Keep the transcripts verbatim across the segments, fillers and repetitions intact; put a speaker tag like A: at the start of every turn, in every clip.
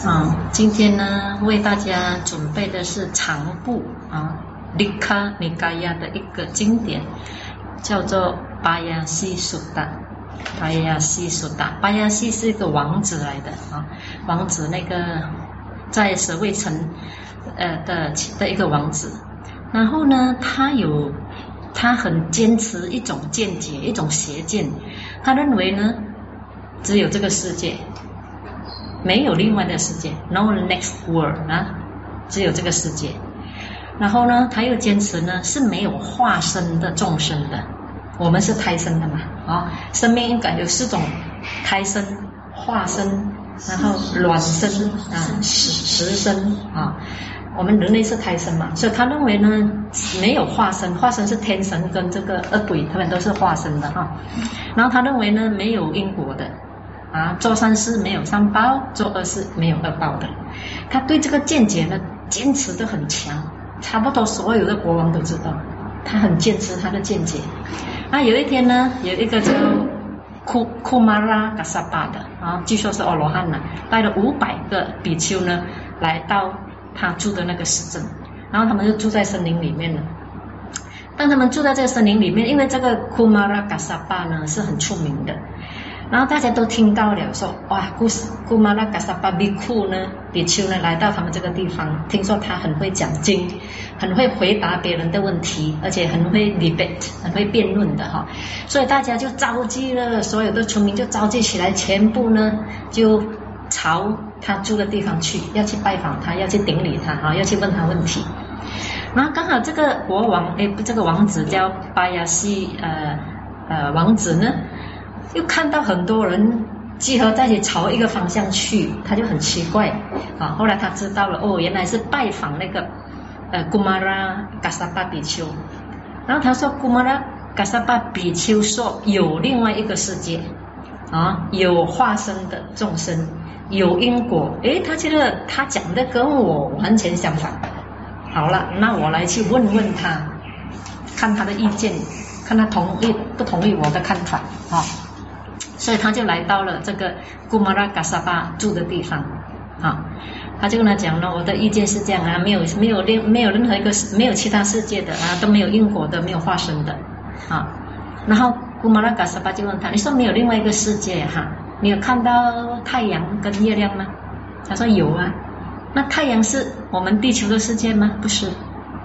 A: 啊，今天呢，为大家准备的是长部啊，利卡尼嘎亚的一个经典，叫做巴亚西苏达。巴亚西苏达，巴亚西是一个王子来的啊，王子那个在舍卫城呃的的一个王子，然后呢，他有他很坚持一种见解，一种邪见，他认为呢，只有这个世界。没有另外的世界 ，no next world 啊，只有这个世界。然后呢，他又坚持呢是没有化身的众生的，我们是胎生的嘛，啊，生命应该有四种：胎生、化身，然后卵生啊、实实生啊。我们人类是胎生嘛，所以他认为呢没有化身，化身是天神跟这个恶鬼，他们都是化身的哈、啊。然后他认为呢没有因果的。啊，做善事没有善报，做恶事没有恶报的。他对这个见解呢坚持得很强，差不多所有的国王都知道，他很坚持他的见解。啊，有一天呢，有一个叫库库马拉嘎萨巴的啊，据说是阿罗汉呢，带了五百个比丘呢来到他住的那个市镇，然后他们就住在森林里面了。当他们住在这个森林里面，因为这个库马拉嘎萨巴呢是很出名的。然后大家都听到了说，哇，古古马拉嘎萨巴比库呢，比丘呢来到他们这个地方，听说他很会讲经，很会回答别人的问题，而且很会 debate， 很会辩论的哈。所以大家就召集了所有的村民，就召集起来，全部呢就朝他住的地方去，要去拜访他，要去顶礼他哈，要去问他问题。然后刚好这个国王，哎，这个王子叫巴亚西呃呃王子呢。又看到很多人集合在一起朝一个方向去，他就很奇怪啊。后来他知道了，哦，原来是拜访那个呃古马拉嘎萨巴比丘。然后他说，古马拉嘎萨巴比丘说有另外一个世界啊，有化身的众生，有因果。诶，他觉得他讲的跟我完全相反。好了，那我来去问问他，看他的意见，看他同意不同意我的看法啊。所以他就来到了这个古马拉嘎萨巴住的地方，啊，他就跟他讲了，我的意见是这样啊，没有没有任没有任何一个没有其他世界的啊，都没有因果的，没有化身的，啊，然后古马拉嘎萨巴就问他，你说没有另外一个世界哈、啊？你有看到太阳跟月亮吗？他说有啊，那太阳是我们地球的世界吗？不是。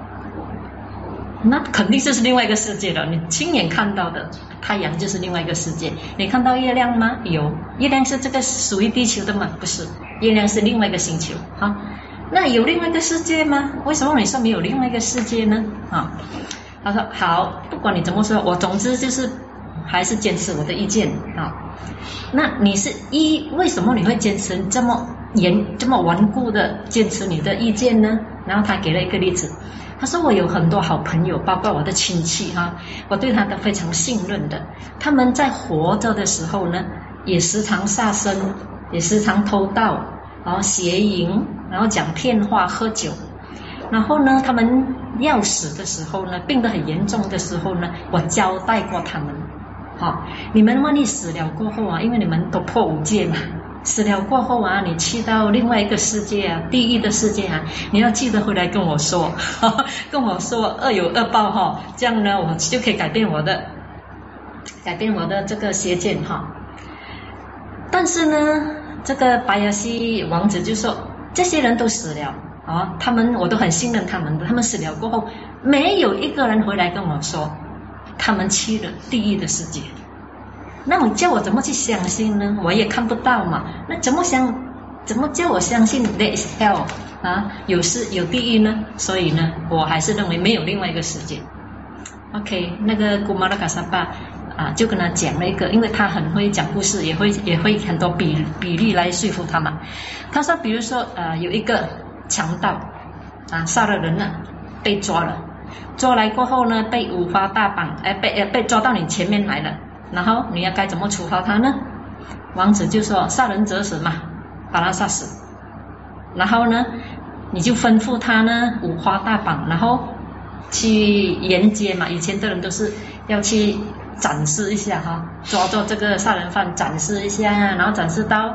A: 那肯定就是另外一个世界了，你亲眼看到的太阳就是另外一个世界。你看到月亮吗？有，月亮是这个属于地球的吗？不是，月亮是另外一个星球啊。那有另外一个世界吗？为什么你说没有另外一个世界呢？啊，他说好，不管你怎么说，我总之就是还是坚持我的意见啊。那你是一为什么你会坚持这么严这么顽固的坚持你的意见呢？然后他给了一个例子。他说我有很多好朋友，包括我的亲戚哈、啊，我对他都非常信任的。他们在活着的时候呢，也时常杀生，也时常偷盗，然后邪淫，然后讲骗话，喝酒。然后呢，他们要死的时候呢，病得很严重的时候呢，我交代过他们，好、哦，你们万一死了过后啊，因为你们都破五戒嘛。死了过后啊，你去到另外一个世界啊，地狱的世界啊，你要记得回来跟我说，呵呵跟我说恶有恶报哈、哦，这样呢，我就可以改变我的，改变我的这个邪见哈、哦。但是呢，这个巴亚西王子就说，这些人都死了啊，他们我都很信任他们的，他们死了过后，没有一个人回来跟我说，他们去了地狱的世界。那你叫我怎么去相信呢？我也看不到嘛。那怎么想？怎么叫我相信 there is hell 啊？有是有地狱呢？所以呢，我还是认为没有另外一个世界。OK， 那个古马拉嘎萨巴啊，就跟他讲了一个，因为他很会讲故事，也会也会很多比比例来说服他嘛。他说，比如说呃，有一个强盗啊，杀了人了，被抓了，抓来过后呢，被五花大绑，哎、呃，被呃被抓到你前面来了。然后你要该怎么处罚他呢？王子就说杀人者死嘛，把他杀死。然后呢，你就吩咐他呢五花大绑，然后去沿街嘛。以前的人都是要去展示一下哈，抓住这个杀人犯展示一下，然后展示到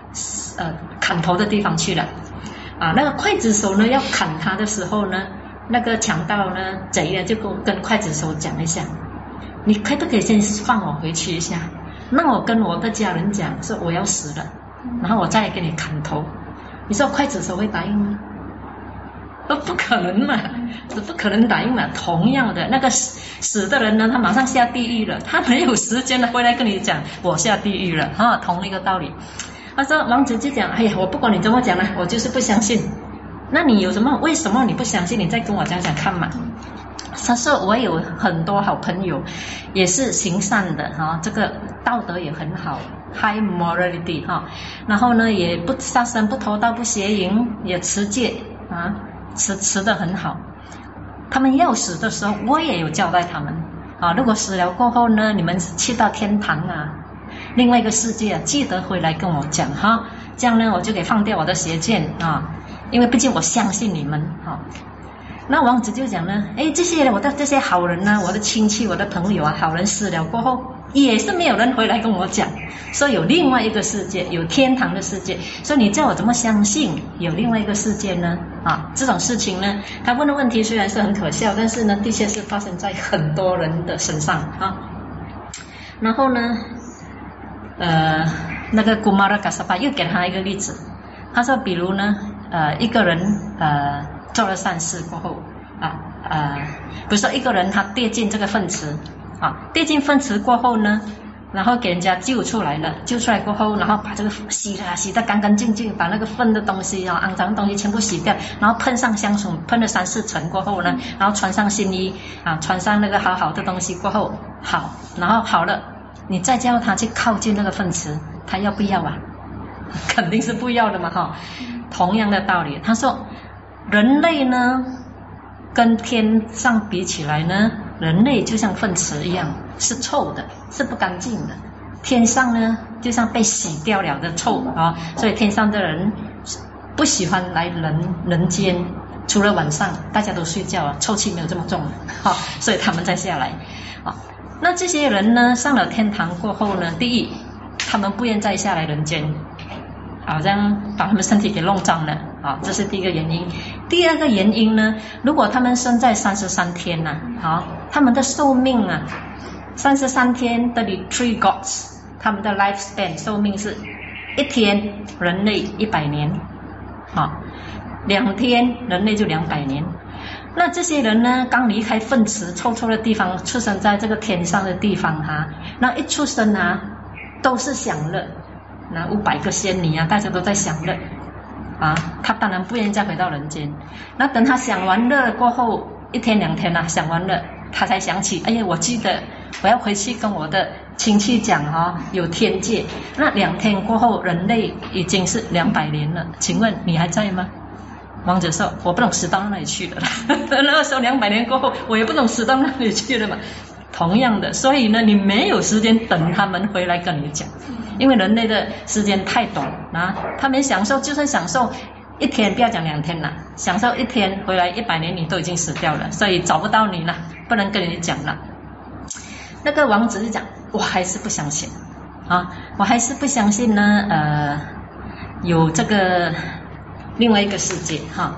A: 呃砍头的地方去了。啊，那个刽子手呢要砍他的时候呢，那个强盗呢贼呢就跟跟刽子手讲一下，你可不可以先放我回去一下？那我跟我的家人讲说我要死了，然后我再来给你砍头。你说刽子手会答应吗？都不可能嘛，这不可能答应嘛。同样的，那个死死的人呢，他马上下地狱了，他没有时间的回来跟你讲我下地狱了哈，同一个道理。他说王子就讲，哎呀，我不管你怎么讲呢，我就是不相信。那你有什么？为什么你不相信？你再跟我讲讲看嘛。他说我有很多好朋友，也是行善的哈，这个道德也很好 ，high morality 哈。然后呢，也不杀生、不偷盗、不邪淫，也持戒啊。持持得很好，他们要死的时候，我也有交代他们啊。如果死了过后呢，你们去到天堂啊，另外一个世界啊，记得回来跟我讲哈，这样呢，我就可以放掉我的邪见啊，因为毕竟我相信你们哈。那王子就讲呢，哎，这些我的这些好人呢，我的亲戚、我的朋友啊，好人死了过后，也是没有人回来跟我讲，说有另外一个世界，有天堂的世界。所以你叫我怎么相信有另外一个世界呢？啊，这种事情呢，他问的问题虽然是很可笑，但是呢，的确是发生在很多人的身上啊。然后呢，呃，那个古马拉嘎萨巴又给他一个例子，他说，比如呢，呃，一个人呃。做了善事过后啊呃，比如说一个人他跌进这个粪池啊，跌进粪池过后呢，然后给人家救出来了，救出来过后，然后把这个洗了洗得干干净净，把那个粪的东西啊、肮脏的东西全部洗掉，然后喷上香水，喷了三四层过后呢，然后穿上新衣啊，穿上那个好好的东西过后好，然后好了，你再叫他去靠近那个粪池，他要不要啊？肯定是不要的嘛哈。同样的道理，他说。人类呢，跟天上比起来呢，人类就像粪池一样，是臭的，是不干净的。天上呢，就像被洗掉了的臭啊，所以天上的人不喜欢来人人间，除了晚上大家都睡觉啊，臭气没有这么重啊，所以他们才下来啊。那这些人呢，上了天堂过后呢，第一，他们不愿再下来人间。好像把他们身体给弄脏了啊，这是第一个原因。第二个原因呢，如果他们生在三十三天呐、啊，好，他们的寿命啊，三十三天的 three gods， 他们的 lifespan 寿命是一天人类一百年，好，两天人类就两百年。那这些人呢，刚离开粪池臭臭的地方，出生在这个天上的地方哈、啊，那一出生啊，都是享乐。那五百个仙女啊，大家都在享乐啊，他当然不愿意再回到人间。那等他享完乐过后，一天两天啊，享完乐，他才想起，哎呀，我记得我要回去跟我的亲戚讲啊，有天界。那两天过后，人类已经是两百年了，请问你还在吗？王子说，我不懂死到那里去了。那个时候两百年过后，我也不懂死到那里去了嘛。同样的，所以呢，你没有时间等他们回来跟你讲，因为人类的时间太短啊，他们享受就算享受一天，不要讲两天了，享受一天回来一百年你都已经死掉了，所以找不到你了，不能跟你讲了。那个王子就讲，我还是不相信啊，我还是不相信呢，呃，有这个另外一个世界哈。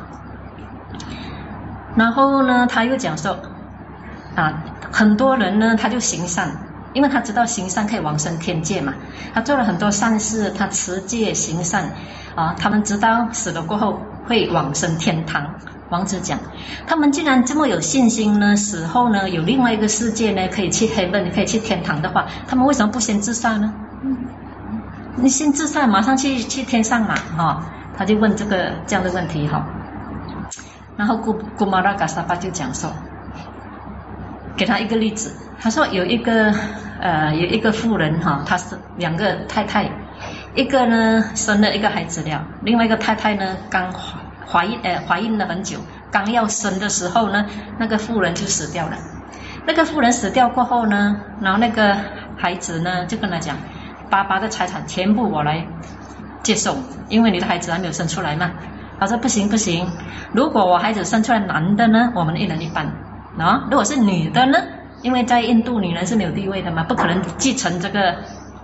A: 然后呢，他又讲说。啊，很多人呢，他就行善，因为他知道行善可以往生天界嘛。他做了很多善事，他持戒行善，啊，他们知道死了过后会往生天堂。王子讲，他们既然这么有信心呢，死后呢有另外一个世界呢，可以去 heaven， 可以去天堂的话，他们为什么不先自杀呢？你先自杀，马上去去天上嘛，哈、哦。他就问这个这样的问题哈、哦。然后古古马拉嘎萨巴就讲说。给他一个例子，他说有一个呃有一个妇人哈，她是两个太太，一个呢生了一个孩子了，另外一个太太呢刚怀孕呃怀孕了很久，刚要生的时候呢，那个妇人就死掉了。那个妇人死掉过后呢，然后那个孩子呢就跟他讲，爸爸的财产全部我来接受，因为你的孩子还没有生出来嘛。他说不行不行，如果我孩子生出来男的呢，我们一人一半。啊，如果是女的呢？因为在印度女人是没有地位的嘛，不可能继承这个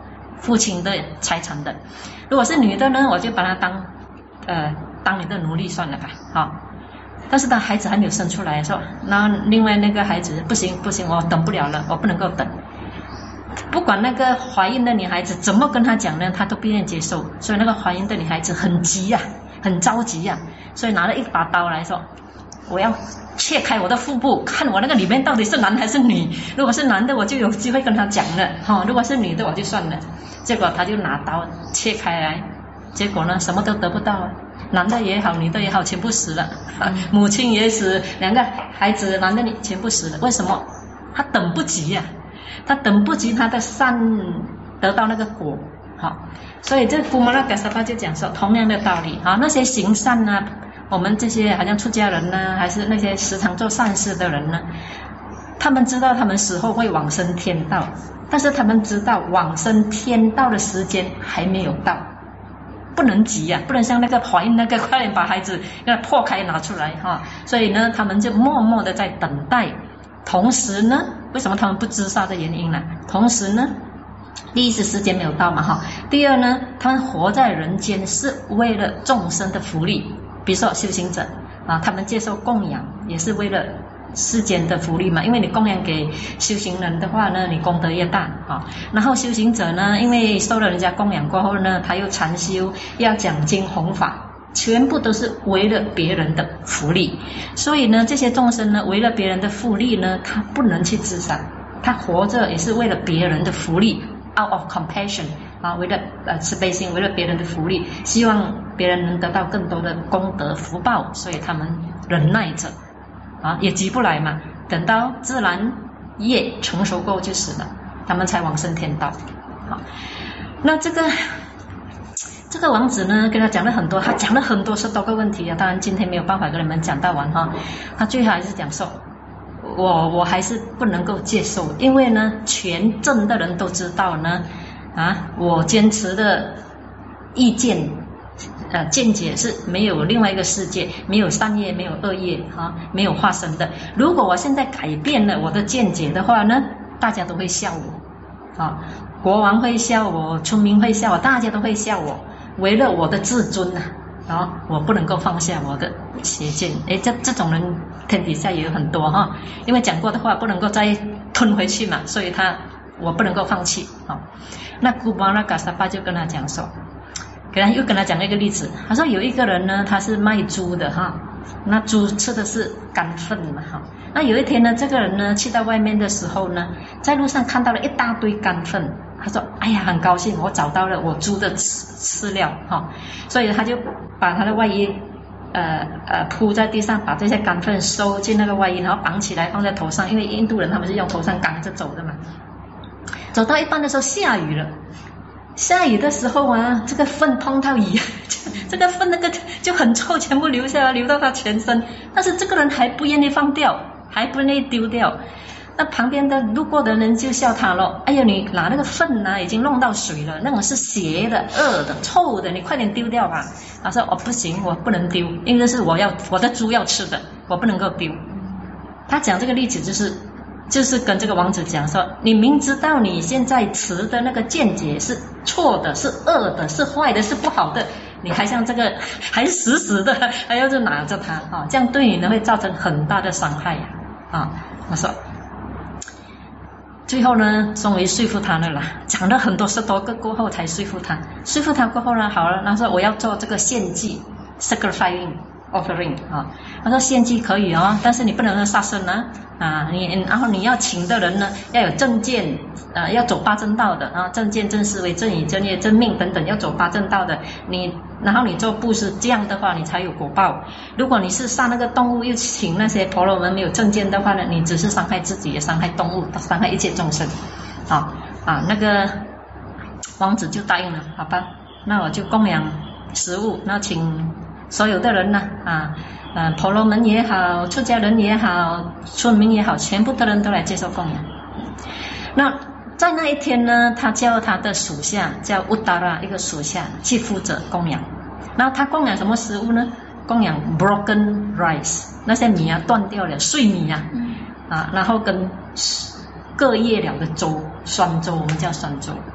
A: 父亲的财产的。如果是女的呢，我就把她当呃当你的奴隶算了吧，好、哦。但是他孩子还没有生出来，说，然后另外那个孩子不行不行，我等不了了，我不能够等。不管那个怀孕的女孩子怎么跟他讲呢，他都不愿意接受。所以那个怀孕的女孩子很急呀、啊，很着急呀、啊，所以拿了一把刀来说，我要切开我的腹部，看我那个里面到底是男还是女。如果是男的，我就有机会跟他讲了，哈、哦；如果是女的，我就算了。结果他就拿刀切开来，结果呢，什么都得不到啊。男的也好，女的也好，全部死了，啊、母亲也死，两个孩子，男的女全部死了。为什么？他等不及呀、啊，他等不及他的善得到那个果，好、哦，所以这古摩拉嘎萨巴就讲说，同样的道理，啊，那些行善呢，我们这些好像出家人呢，还是那些时常做善事的人呢，他们知道他们死后会往生天道，但是他们知道往生天道的时间还没有到。不能急呀、啊，不能像那个怀孕那个，快点把孩子给他破开拿出来哈。所以呢，他们就默默的在等待。同时呢，为什么他们不自杀的原因呢？同时呢，第一是时间没有到嘛哈。第二呢，他们活在人间是为了众生的福利，比如说修行者啊，他们接受供养也是为了世间的福利嘛，因为你供养给修行人的话呢，你功德越大啊。然后修行者呢，因为受了人家供养过后呢，他又禅修，要讲经弘法，全部都是为了别人的福利。所以呢，这些众生呢，为了别人的福利呢，他不能去自杀，他活着也是为了别人的福利 ，out of compassion 啊，为了呃慈悲心，为了别人的福利，希望别人能得到更多的功德福报，所以他们忍耐着。啊，也急不来嘛，等到自然业成熟过后就死了，他们才往生天道。好，那这个这个王子呢，跟他讲了很多，他讲了很多十多个问题啊，当然今天没有办法跟你们讲到完哈。他最后还是讲说，我我还是不能够接受，因为呢，全镇的人都知道呢，啊，我坚持的意见。呃，见解是没有另外一个世界，没有善业，没有恶业，啊，没有化身的。如果我现在改变了我的见解的话呢，大家都会笑我，啊，国王会笑我，村民会笑我，大家都会笑我。为了我的自尊呐、啊，啊，我不能够放下我的邪见。诶，这这种人天底下也有很多哈、啊，因为讲过的话不能够再吞回去嘛，所以他我不能够放弃。啊，那古巴拉嘎萨巴就跟他讲说。给他又跟他讲了一个例子，他说有一个人呢，他是卖猪的哈，那猪吃的是干粪嘛哈。那有一天呢，这个人呢去到外面的时候呢，在路上看到了一大堆干粪，他说：“哎呀，很高兴，我找到了我猪的饲料哈。”所以他就把他的外衣呃呃铺在地上，把这些干粪收进那个外衣，然后绑起来放在头上，因为印度人他们是用头上扛着走的嘛。走到一半的时候下雨了。下雨的时候啊，这个粪碰到雨，这个粪那个就很臭，全部流下来，流到他全身。但是这个人还不愿意放掉，还不愿意丢掉。那旁边的路过的人就笑他了：“哎呀，你拿那个粪啊，已经弄到水了，那种是邪的、恶的、臭的，你快点丢掉吧。”他说：“哦，不行，我不能丢，因为是我要我的猪要吃的，我不能够丢。”他讲这个例子就是。就是跟这个王子讲说，你明知道你现在持的那个见解是错的，是恶的，是坏的，是不好的，你还像这个还死死的还要就拿着它啊，这样对你呢会造成很大的伤害啊。他说，最后呢，终于说服他了啦，讲了很多十多个过后才说服他，说服他过后呢，好了，他说我要做这个献祭 ，sacrificing offering 啊，他说献祭可以哦，但是你不能杀生啊。啊，你然后你要请的人呢，要有正见，呃，要走八正道的啊，正见、正思维、正语、正业、正命等等，要走八正道的。你然后你做布施，这样的话你才有果报。如果你是杀那个动物，又请那些婆罗门没有正见的话呢，你只是伤害自己，也伤害动物，伤害一切众生。啊啊，那个王子就答应了，好吧，那我就供养食物，那请所有的人呢，啊。呃，婆罗门也好，出家人也好，村民也好，全部的人都来接受供养。那在那一天呢，他叫他的属下，叫乌达拉一个属下去负责供养。然后他供养什么食物呢？供养 broken rice， 那些米啊断掉了，碎米啊，啊，然后跟隔夜了的粥，酸粥，我们叫酸粥。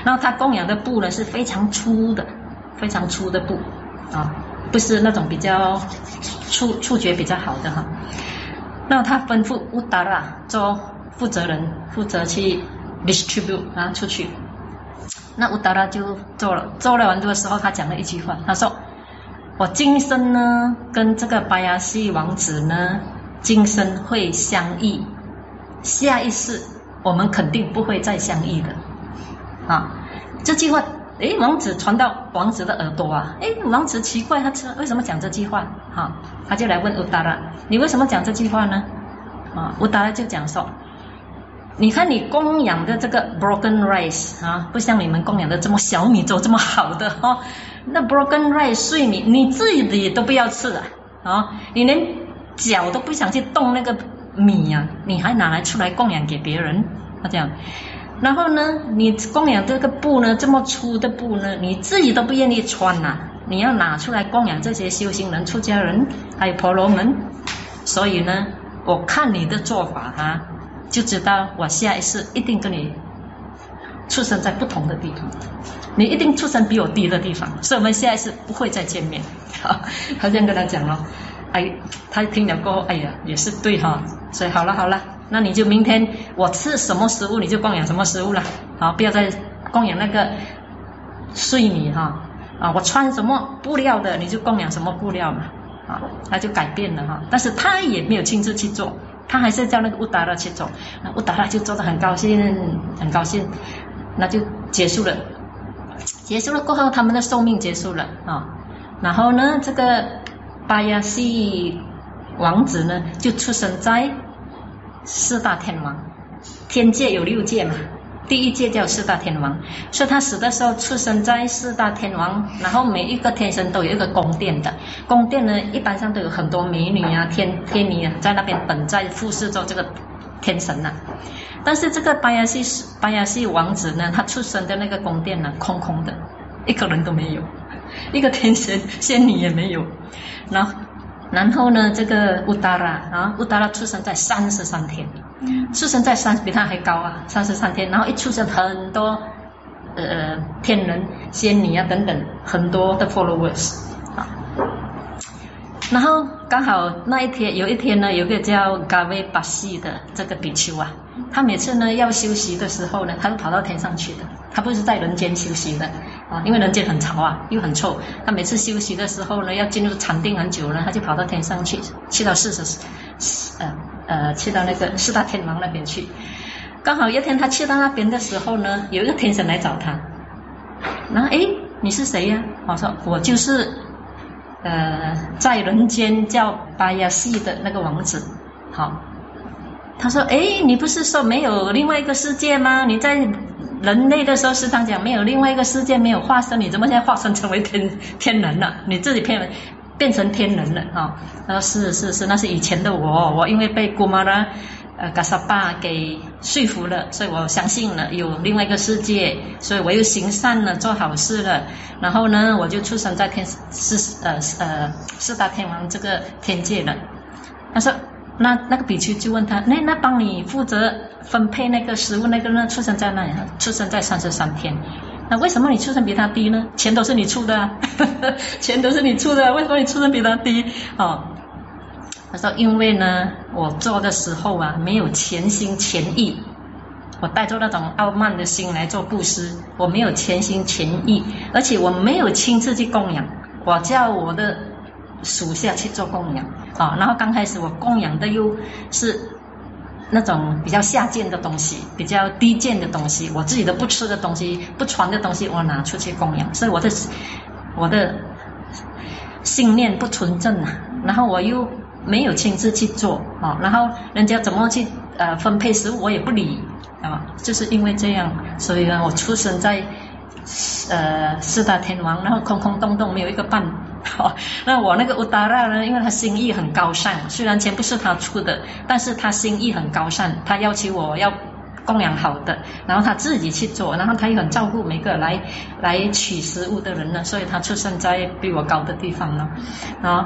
A: 然后他供养的布呢是非常粗的，非常粗的布啊，不是那种比较触触觉比较好的哈。那他吩咐乌达拉做负责人，负责去 distribute 啊出去。那乌达拉就做了，做了完的时候，他讲了一句话，他说：“我今生呢跟这个巴亚西王子呢，今生会相遇，下一世我们肯定不会再相遇的。”啊，这句话，诶，王子传到王子的耳朵啊，诶，王子奇怪，他为什么讲这句话？啊，他就来问乌达拉，你为什么讲这句话呢？啊，乌达拉就讲说，你看你供养的这个 broken rice 啊，不像你们供养的这么小米粥这么好的哦，那 broken rice 碎米你自己都不要吃啊，啊，你连脚都不想去动那个米啊，你还拿来出来供养给别人，他这样。然后呢，你供养这个布呢，这么粗的布呢，你自己都不愿意穿呐、啊，你要拿出来供养这些修行人、出家人，还有婆罗门。所以呢，我看你的做法哈、啊，就知道我下一世一定跟你出生在不同的地方，你一定出生比我低的地方，所以我们下一次不会再见面。好，他这样跟他讲咯，哎，他听了过后，哎呀，也是对哈，所以好了好了。那你就明天我吃什么食物你就供养什么食物了，好，不要再供养那个碎米哈，啊，我穿什么布料的你就供养什么布料嘛，啊，他就改变了哈，但是他也没有亲自去做，他还是叫那个乌达拉去做，那乌达拉就做得很高兴，很高兴，那就结束了，结束了过后他们的寿命结束了啊，然后呢，这个巴亚西王子呢就出生在四大天王，天界有六界嘛，第一界叫四大天王，所以他死的时候出生在四大天王，然后每一个天神都有一个宫殿的，宫殿呢一般上都有很多美女啊、天天女啊在那边等在服侍着这个天神啊。但是这个巴亚西巴亚西王子呢，他出生的那个宫殿呢空空的，一个人都没有，一个天神仙女也没有，然后。然后呢，这个乌达拉啊，乌达拉出生在三十三天，出生在三比他还高啊，三十三天。然后一出生很多呃天人、仙女啊等等，很多的 followers 啊。然后刚好那一天有一天呢，有个叫嘎维巴西的这个比丘啊，他每次呢要休息的时候呢，他都跑到天上去的，他不是在人间休息的。啊，因为人间很潮啊，又很臭。他每次休息的时候呢，要进入禅定很久了，他就跑到天上去，去到四十，呃呃，去到那个四大天王那边去。刚好一天他去到那边的时候呢，有一个天神来找他。然后诶，你是谁呀、啊？我说我就是呃在人间叫巴亚西的那个王子。好，他说诶，你不是说没有另外一个世界吗？你在人类的时候时常讲没有另外一个世界，没有化身，你怎么现在化身成为天天人了？你自己变变成天人了啊？他说是是是，那是以前的我，我因为被古玛拉呃嘎萨巴给说服了，所以我相信了有另外一个世界，所以我又行善了，做好事了，然后呢，我就出生在天四呃呃四大天王这个天界了。他说。那那个比丘就问他，那那帮你负责分配那个食物那个呢？出生在那里，出生在三十三天。那为什么你出生比他低呢？钱都是你出的啊，钱都是你出的、啊，为什么你出生比他低？哦，他说因为呢，我做的时候啊，没有全心全意，我带着那种傲慢的心来做布施，我没有全心全意，而且我没有亲自去供养，我叫我的属下去做供养啊，然后刚开始我供养的又是那种比较下贱的东西，比较低贱的东西，我自己都不吃的东西、不穿的东西，我拿出去供养，所以我的我的信念不纯正啊，然后我又没有亲自去做啊，然后人家怎么去呃分配食物我也不理啊，就是因为这样，所以呢，我出生在呃四大天王，然后空空洞洞没有一个伴。好，那我那个乌达拉呢，因为他心意很高尚，虽然钱不是他出的，但是他心意很高尚，他要求我要供养好的，然后他自己去做，然后他也很照顾每个来来取食物的人呢，所以他出生在比我高的地方呢，啊，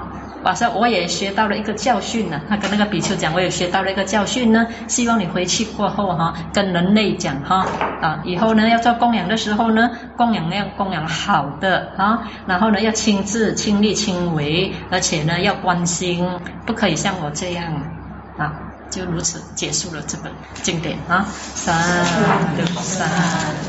A: 晚上我也学到了一个教训呢。他跟那个比丘讲，我也学到了一个教训呢。希望你回去过后哈，跟人类讲哈啊，以后呢要做供养的时候呢，供养要供养好的啊，然后呢要亲自亲力亲为，而且呢要关心，不可以像我这样啊。就如此结束了这本经典啊，三六三。